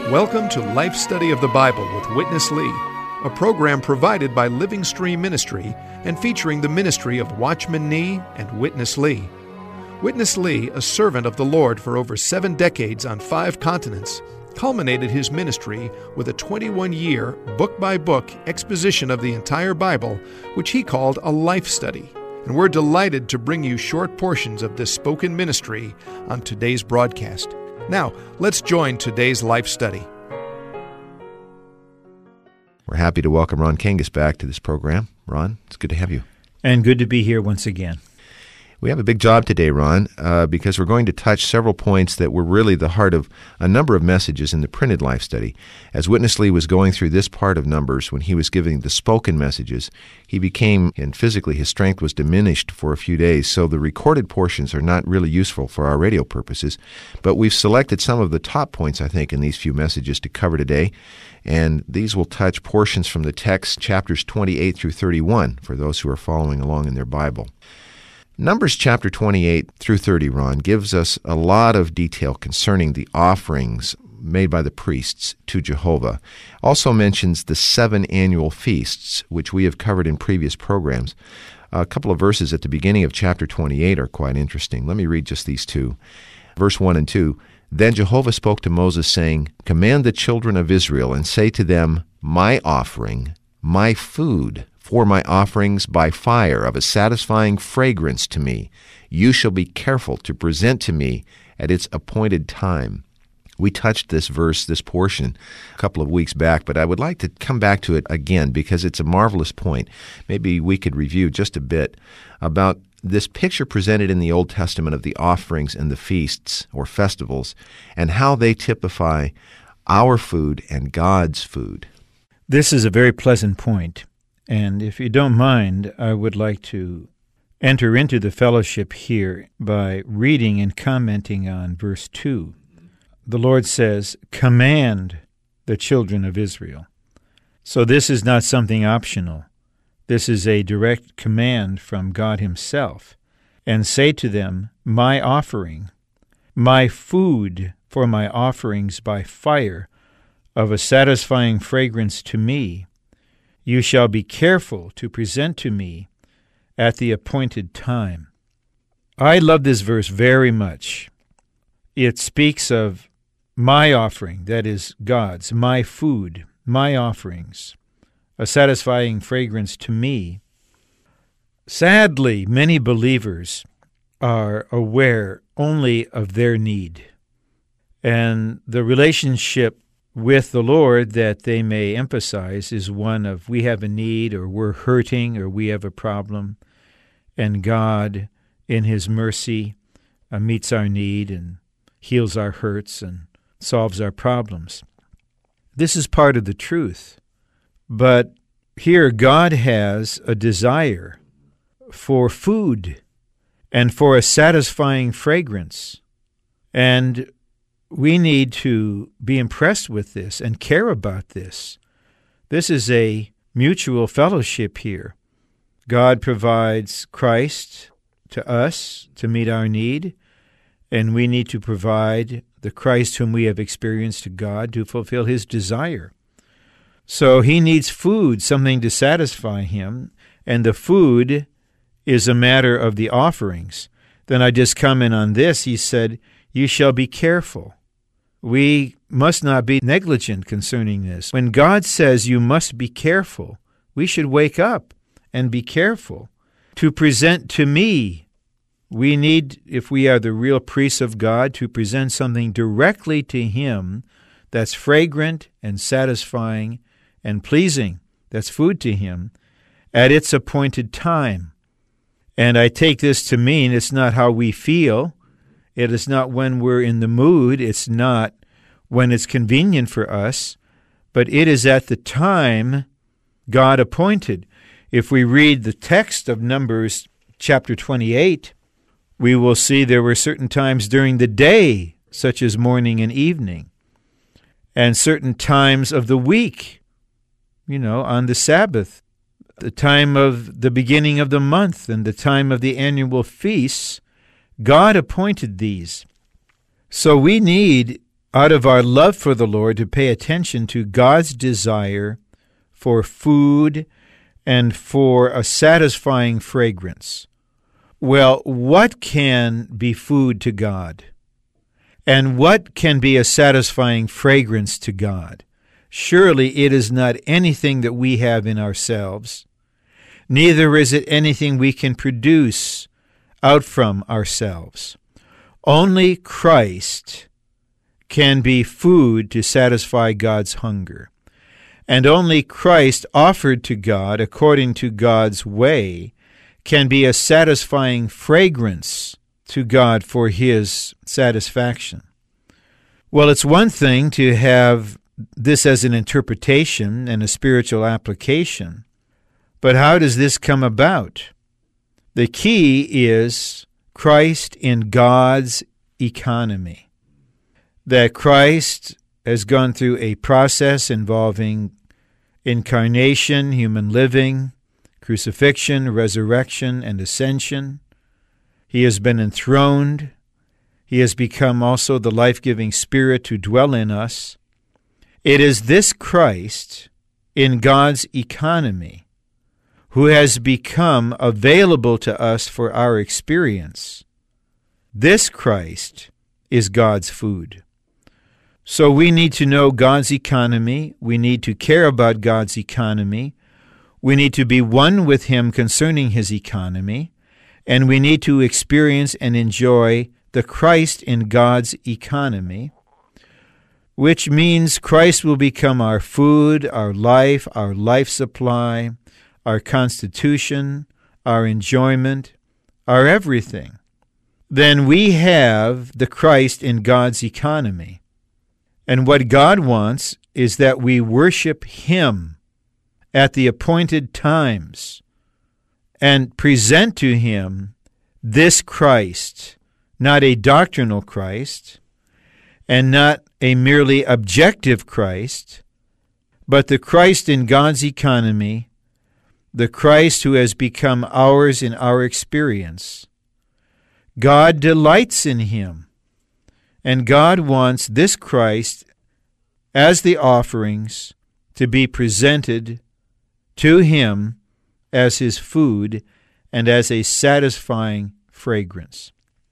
Welcome to Life Study of the Bible with Witness Lee, a program provided by Living Stream Ministry and featuring the ministry of Watchman Nee and Witness Lee. Witness Lee, a servant of the Lord for over 7 decades on 5 continents, culminated his ministry with a 21-year, book-by-book exposition of the entire Bible, which he called a life study. And we're delighted to bring you short portions of this spoken ministry on today's broadcast. Now, let's join today's life study. We're happy to welcome Ron Kangas back to this program. Ron, it's good to have you. And good to be here once again. We have a big job today, Ron, because we're going to touch several points that were really the heart of a number of messages in the printed life study. As Witness Lee was going through this part of Numbers, when he was giving the spoken messages, he became, and physically his strength was diminished for a few days, so the recorded portions are not really useful for our radio purposes. But we've selected some of the top points, I think, in these few messages to cover today, and these will touch portions from the text, chapters 28 through 31, for those who are following along in their Bible. Numbers chapter 28 through 30, Ron, gives us a lot of detail concerning the offerings made by the priests to Jehovah. Also mentions the 7 annual feasts, which we have covered in previous programs. A couple of verses at the beginning of chapter 28 are quite interesting. Let me read just these two. Verse 1 and 2, Then Jehovah spoke to Moses, saying, Command the children of Israel, and say to them, My offering, my food, for my offerings by fire of a satisfying fragrance to me, you shall be careful to present to me at its appointed time. We touched this verse, this portion, a couple of weeks back, but I would like to come back to it again because it's a marvelous point. Maybe we could review just a bit about this picture presented in the Old Testament of the offerings and the feasts or festivals and how they typify our food and God's food. This is a very pleasant point. And if you don't mind, I would like to enter into the fellowship here by reading and commenting on verse 2. The Lord says, Command the children of Israel. So this is not something optional. This is a direct command from God Himself. And say to them, My offering, my food for my offerings by fire of a satisfying fragrance to me, you shall be careful to present to me at the appointed time. I love this verse very much. It speaks of my offering, that is God's, my food, my offerings, a satisfying fragrance to me. Sadly, many believers are aware only of their need, and the relationship with the Lord that they may emphasize is one of we have a need or we're hurting or we have a problem, and God, in His mercy, meets our need and heals our hurts and solves our problems. This is part of the truth. But here God has a desire for food and for a satisfying fragrance. And we need to be impressed with this and care about this. This is a mutual fellowship here. God provides Christ to us to meet our need, and we need to provide the Christ whom we have experienced to God to fulfill His desire. So He needs food, something to satisfy Him, and the food is a matter of the offerings. Then I just comment on this. He said, You shall be careful. We must not be negligent concerning this. When God says you must be careful, we should wake up and be careful to present to me. We need, if we are the real priests of God, to present something directly to Him that's fragrant and satisfying and pleasing, that's food to Him, at its appointed time. And I take this to mean it's not how we feel. It is not when we're in the mood. It's not when it's convenient for us. But it is at the time God appointed. If we read the text of Numbers chapter 28, we will see there were certain times during the day, such as morning and evening, and certain times of the week, on the Sabbath, the time of the beginning of the month and the time of the annual feasts. God appointed these. So we need out of our love for the Lord, to pay attention to God's desire for food and for a satisfying fragrance. Well, what can be food to God? And what can be a satisfying fragrance to God? Surely it is not anything that we have in ourselves. Neither is it anything we can produce out from ourselves. Only Christ can be food to satisfy God's hunger. And only Christ offered to God according to God's way can be a satisfying fragrance to God for His satisfaction. Well, it's one thing to have this as an interpretation and a spiritual application, but how does this come about? The key is Christ in God's economy. That Christ has gone through a process involving incarnation, human living, crucifixion, resurrection, and ascension. He has been enthroned. He has become also the life-giving Spirit to dwell in us. It is this Christ in God's economy who has become available to us for our experience. This Christ is God's food. So we need to know God's economy. We need to care about God's economy. We need to be one with Him concerning His economy. And we need to experience and enjoy the Christ in God's economy, which means Christ will become our food, our life supply, our constitution, our enjoyment, our everything. Then we have the Christ in God's economy. And what God wants is that we worship Him at the appointed times and present to Him this Christ, not a doctrinal Christ, and not a merely objective Christ, but the Christ in God's economy, the Christ who has become ours in our experience. God delights in Him, and God wants this Christ as the offerings to be presented to Him as His food and as a satisfying fragrance.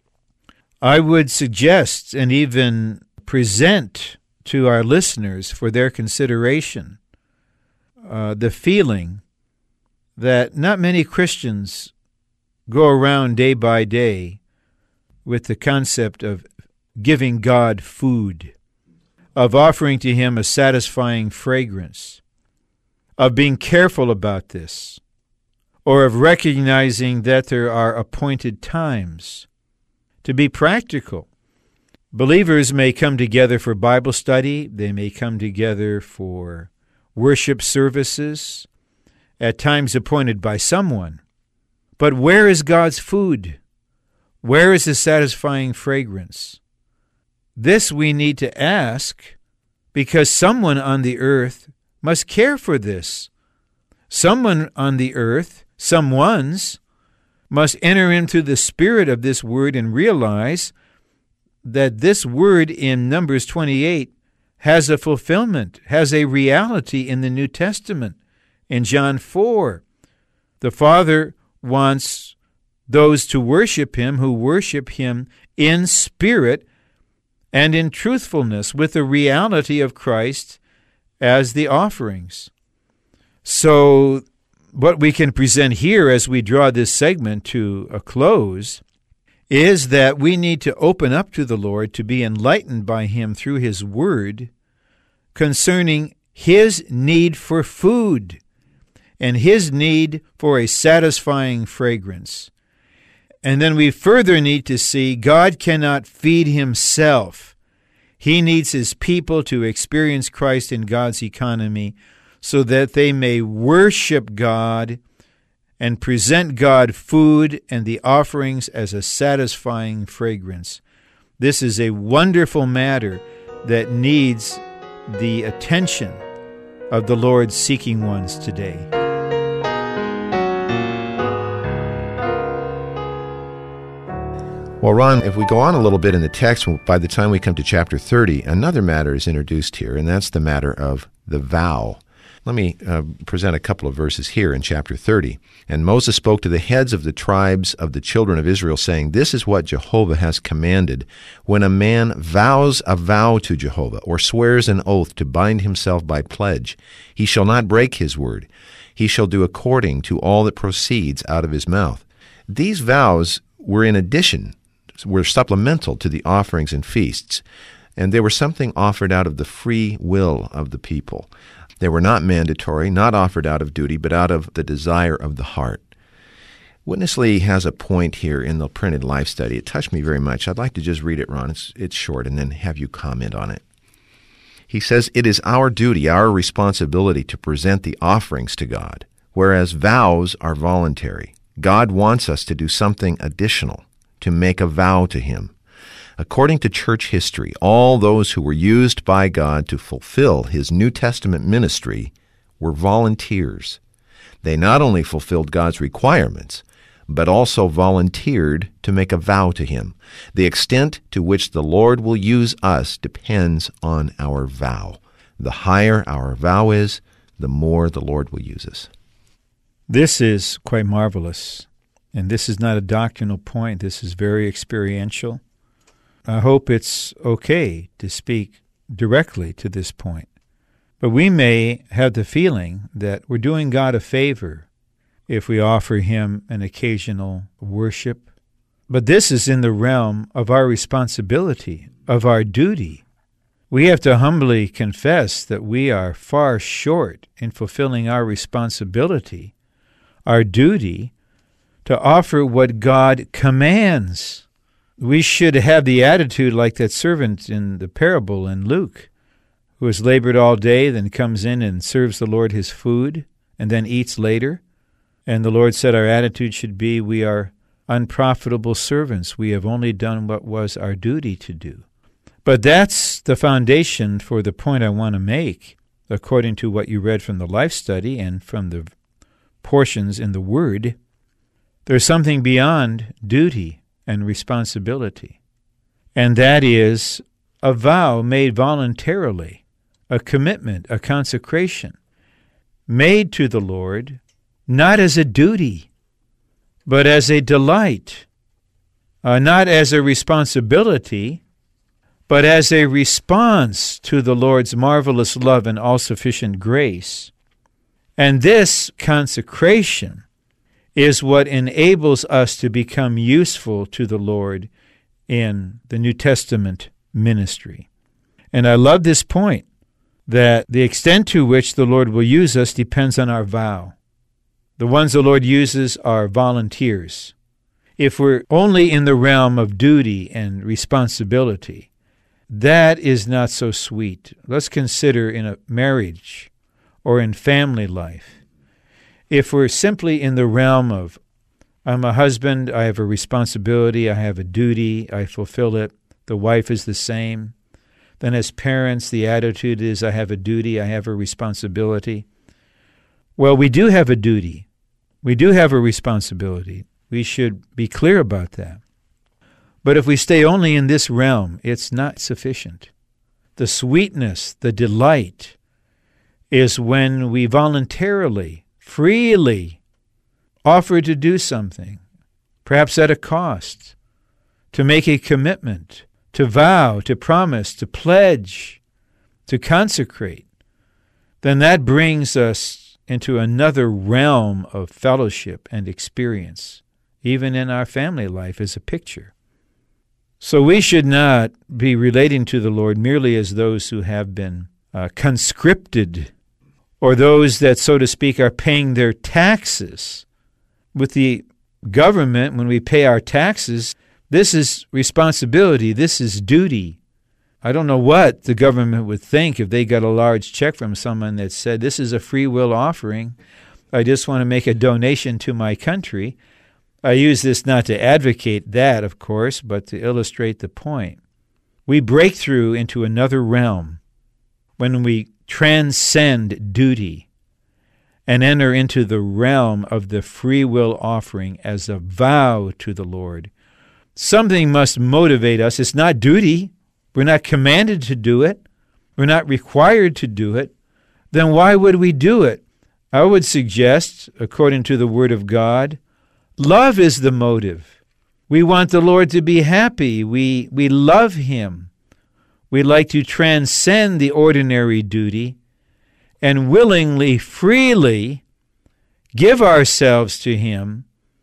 I would suggest and even present to our listeners for their consideration the feeling that not many Christians go around day by day with the concept of giving God food, of offering to Him a satisfying fragrance, of being careful about this, or of recognizing that there are appointed times. To be practical, believers may come together for Bible study, they may come together for worship services, at times appointed by someone. But where is God's food? Where is the satisfying fragrance? This we need to ask because someone on the earth must care for this. Someone on the earth, someone's, must enter into the spirit of this word and realize that this word in Numbers 28 has a fulfillment, has a reality in the New Testament. In John 4, the Father wants those to worship Him who worship Him in spirit and in truthfulness with the reality of Christ as the offerings. So what we can present here as we draw this segment to a close is that we need to open up to the Lord to be enlightened by Him through His Word concerning His need for food and His need for a satisfying fragrance. And then we further need to see God cannot feed Himself. He needs His people to experience Christ in God's economy so that they may worship God and present God food and the offerings as a satisfying fragrance. This is a wonderful matter that needs the attention of the Lord's seeking ones today. Well, Ron, if we go on a little bit in the text, by the time we come to chapter 30, another matter is introduced here, and that's the matter of the vow. Let me present a couple of verses here in chapter 30. And Moses spoke to the heads of the tribes of the children of Israel, saying, "This is what Jehovah has commanded. When a man vows a vow to Jehovah, or swears an oath to bind himself by pledge, he shall not break his word. He shall do according to all that proceeds out of his mouth." These vows were in addition, were supplemental to the offerings and feasts, and they were something offered out of the free will of the people. They were not mandatory, not offered out of duty, but out of the desire of the heart. Witness Lee has a point here in the printed life study. It touched me very much. I'd like to just read it, Ron. It's short, and then have you comment on it. He says, "It is our duty, our responsibility to present the offerings to God, whereas vows are voluntary. God wants us to do something additional, to make a vow to Him. According to church history, all those who were used by God to fulfill His New Testament ministry were volunteers. They not only fulfilled God's requirements, but also volunteered to make a vow to Him. The extent to which the Lord will use us depends on our vow. The higher our vow is, the more the Lord will use us." This is quite marvelous, and this is not a doctrinal point. This is very experiential. I hope it's okay to speak directly to this point. But we may have the feeling that we're doing God a favor if we offer Him an occasional worship. But this is in the realm of our responsibility, of our duty. We have to humbly confess that we are far short in fulfilling our responsibility, our duty, to offer what God commands. We should have the attitude like that servant in the parable in Luke, who has labored all day, then comes in and serves the Lord his food, and then eats later. And the Lord said our attitude should be, we are unprofitable servants. We have only done what was our duty to do. But that's the foundation for the point I want to make, according to what you read from the life study and from the portions in the Word. There's something beyond duty and responsibility, and that is a vow made voluntarily, a commitment, a consecration, made to the Lord, not as a duty, but as a delight, not as a responsibility, but as a response to the Lord's marvelous love and all-sufficient grace. And this consecration is what enables us to become useful to the Lord in the New Testament ministry. And I love this point, that the extent to which the Lord will use us depends on our vow. The ones the Lord uses are volunteers. If we're only in the realm of duty and responsibility, that is not so sweet. Let's consider in a marriage or in family life. If we're simply in the realm of, I'm a husband, I have a responsibility, I have a duty, I fulfill it, the wife is the same. Then as parents, the attitude is, I have a duty, I have a responsibility. Well, we do have a duty. We do have a responsibility. We should be clear about that. But if we stay only in this realm, it's not sufficient. The sweetness, the delight, is when we voluntarily, freely offer to do something, perhaps at a cost, to make a commitment, to vow, to promise, to pledge, to consecrate. Then that brings us into another realm of fellowship and experience, even in our family life as a picture. So we should not be relating to the Lord merely as those who have been conscripted, or those that, so to speak, are paying their taxes. With the government, when we pay our taxes, this is responsibility, this is duty. I don't know what the government would think if they got a large check from someone that said, this is a free will offering. I just want to make a donation to my country. I use this not to advocate that, of course, but to illustrate the point. We break through into another realm when we transcend duty and enter into the realm of the free will offering as a vow to the Lord, Something must motivate us. It's not duty. We're not commanded to do it. We're not required to do it. Then why would we do it? I would suggest, according to the Word of God, love is the motive. We want the Lord to be happy. We love Him. We like to transcend the ordinary duty and willingly, freely give ourselves to Him.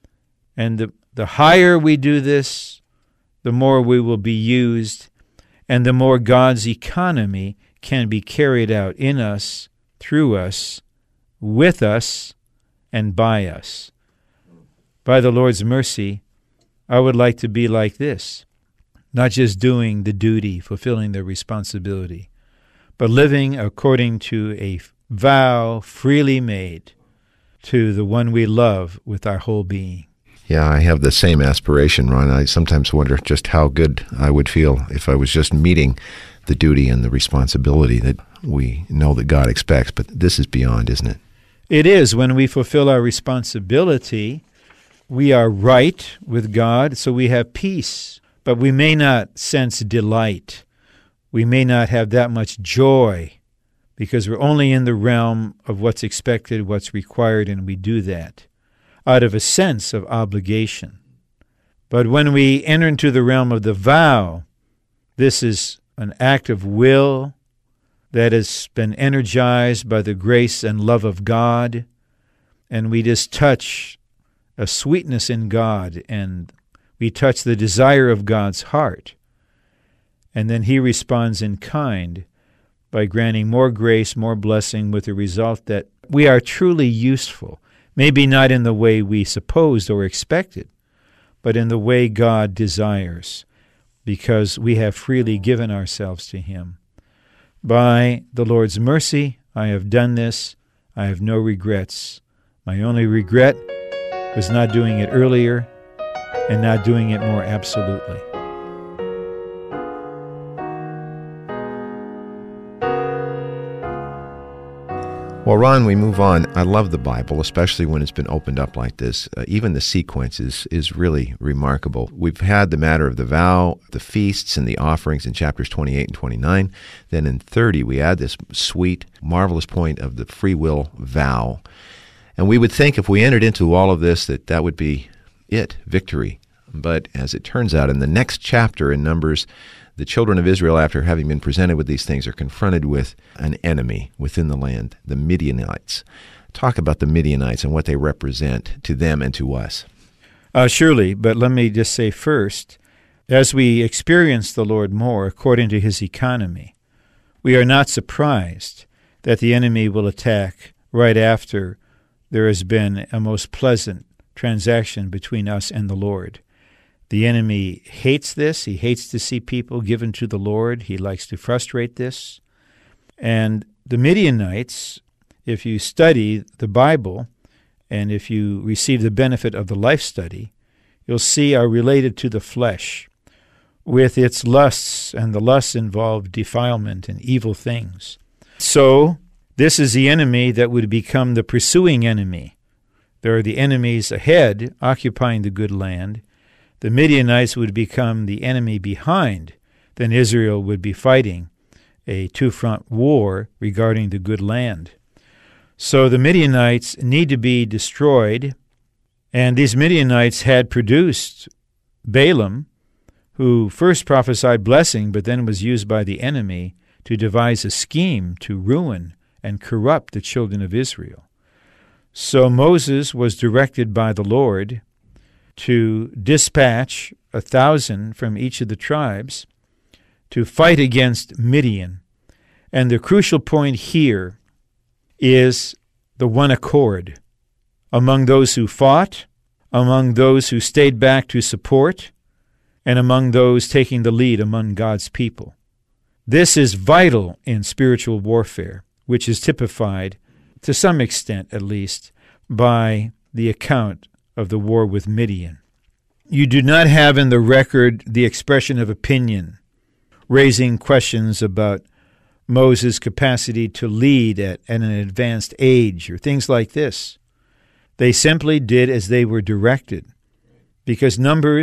And the higher we do this, the more we will be used, and the more God's economy can be carried out in us, through us, with us, and by us. By the Lord's mercy, I would like to be like this, not just doing the duty, fulfilling the responsibility, but living according to a vow freely made to the one we love with our whole being. Yeah, I have the same aspiration, Ron. I sometimes wonder just how good I would feel if I was just meeting the duty and the responsibility that we know that God expects. But this is beyond, isn't it? It is. When we fulfill our responsibility, we are right with God, so we have peace. But we may not sense delight. We may not have that much joy because we're only in the realm of what's expected, what's required, and we do that out of a sense of obligation. But when we enter into the realm of the vow, this is an act of will that has been energized by the grace and love of God, and we just touch a sweetness in God, and we touch the desire of God's heart. And then He responds in kind by granting more grace, more blessing, with the result that we are truly useful. Maybe not in the way we supposed or expected, but in the way God desires, because we have freely given ourselves to Him. By the Lord's mercy, I have done this. I have no regrets. My only regret was not doing it earlier and not doing it more absolutely. Well, Ron, we move on. I love the Bible, especially when it's been opened up like this. Even the sequence is really remarkable. We've had the matter of the vow, the feasts, and the offerings in chapters 28 and 29. Then in 30, we add this sweet, marvelous point of the free will vow. And we would think if we entered into all of this that would be it, victory. But as it turns out, in the next chapter in Numbers, the children of Israel, after having been presented with these things, are confronted with an enemy within the land, the Midianites. Talk about the Midianites and what they represent to them and to us. Surely, but let me just say first, as we experience the Lord more according to His economy, we are not surprised that the enemy will attack right after there has been a most pleasant transaction between us and the Lord. The enemy hates this. He hates to see people given to the Lord. He likes to frustrate this. And the Midianites, if you study the Bible and if you receive the benefit of the life study, you'll see are related to the flesh with its lusts, and the lusts involve defilement and evil things. So this is the enemy that would become the pursuing enemy. There are the enemies ahead occupying the good land. The Midianites would become the enemy behind. Then Israel would be fighting a two-front war regarding the good land. So the Midianites need to be destroyed, and these Midianites had produced Balaam, who first prophesied blessing, but then was used by the enemy to devise a scheme to ruin and corrupt the children of Israel. So Moses was directed by the Lord to dispatch 1,000 from each of the tribes to fight against Midian. And the crucial point here is the one accord among those who fought, among those who stayed back to support, and among those taking the lead among God's people. This is vital in spiritual warfare, which is typified, to some extent at least, by the account of the war with Midian. You do not have in the record the expression of opinion, raising questions about Moses' capacity to lead at an advanced age or things like this. They simply did as they were directed, because Numbers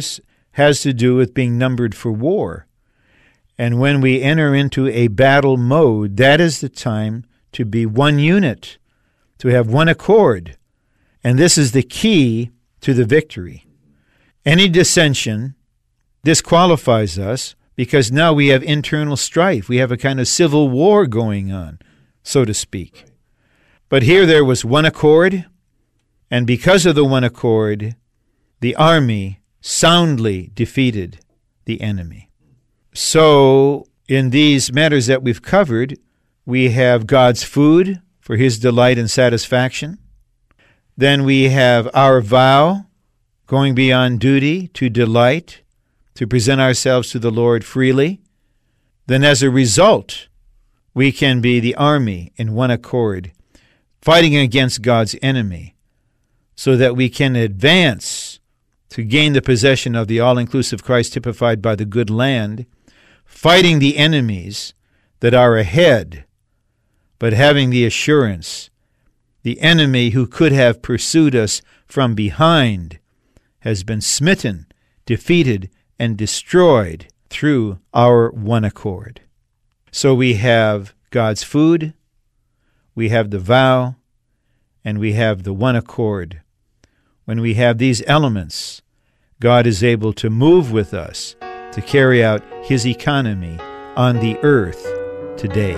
has to do with being numbered for war. And when we enter into a battle mode, that is the time to be one unit, to have one accord. And this is the key to the victory. Any dissension disqualifies us because now we have internal strife. We have a kind of civil war going on, so to speak. But here there was one accord, and because of the one accord, the army soundly defeated the enemy. So, in these matters that we've covered, we have God's food for His delight and satisfaction. Then we have our vow, going beyond duty to delight, to present ourselves to the Lord freely. Then as a result, we can be the army in one accord, fighting against God's enemy, so that we can advance to gain the possession of the all-inclusive Christ typified by the good land, fighting the enemies that are ahead, but having the assurance the enemy who could have pursued us from behind has been smitten, defeated, and destroyed through our one accord. So we have God's food, we have the vow, and we have the one accord. When we have these elements, God is able to move with us to carry out His economy on the earth today.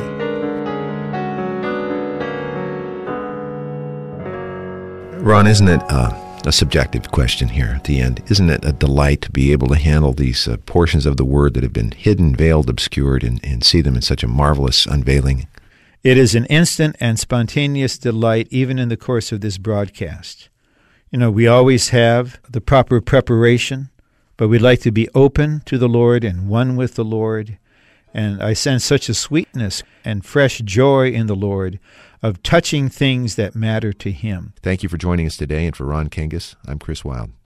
Ron, isn't it a subjective question here at the end? Isn't it a delight to be able to handle these portions of the Word that have been hidden, veiled, obscured, and see them in such a marvelous unveiling? It is an instant and spontaneous delight, even in the course of this broadcast. You know, we always have the proper preparation, but we'd like to be open to the Lord and one with the Lord. And I sense such a sweetness and fresh joy in the Lord of touching things that matter to Him. Thank you for joining us today, and for Ron Kangas, I'm Chris Wilde.